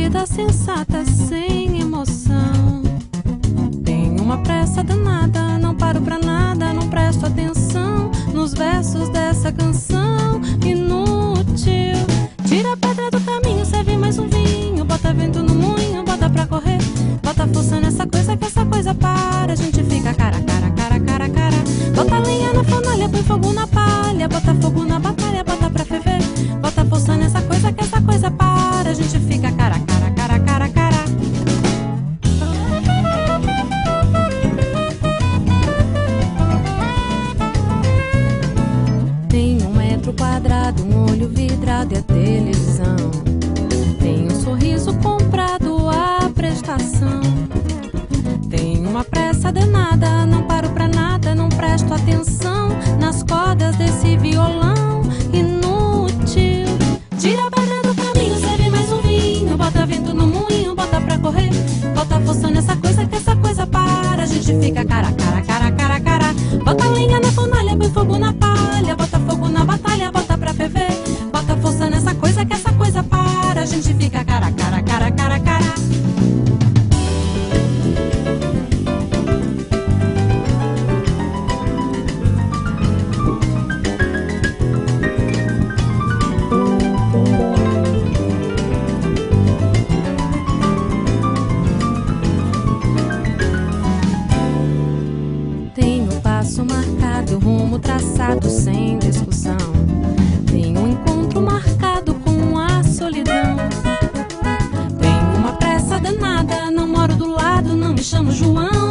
vida sensata, sem emoção. Tenho uma pressa danada, não paro pra nada, não presto atenção nos versos dessa canção inútil. Tira a pedra do caminho, serve mais um vinho, bota vento no moinho, bota pra correr, bota força nessa coisa que essa coisa para, a gente fica cara, cara, cara, cara, cara. Bota lenha na fornalha, põe fogo na palha, bota fogo na batalha, bota pra ferver, bota força nessa coisa que essa coisa para, a gente fica cara, cara, cara, cara, cara. Tem 1 metro quadrado, um olho vidrado e a televisão. Tem um sorriso comprado à prestação. Tenho uma pressa danada, não paro pra nada, não presto atenção nas cordas desse violão inútil. Tira a pedra do caminho, serve mais um vinho, bota vento no moinho, bota pra correr, bota força nessa coisa que essa coisa para, a gente fica cara, cara, cara, cara, cara. Bota lenha na fornalha, põe fogo na palha, bota fogo na batalha, bota pra ferver, bota força nessa coisa que essa coisa para, a gente fica cara, cara, cara, cara, cara. Marcado, rumo traçado sem discussão. Tenho um encontro marcado com a solidão. Tenho uma pressa danada, não moro do lado, não me chamo João.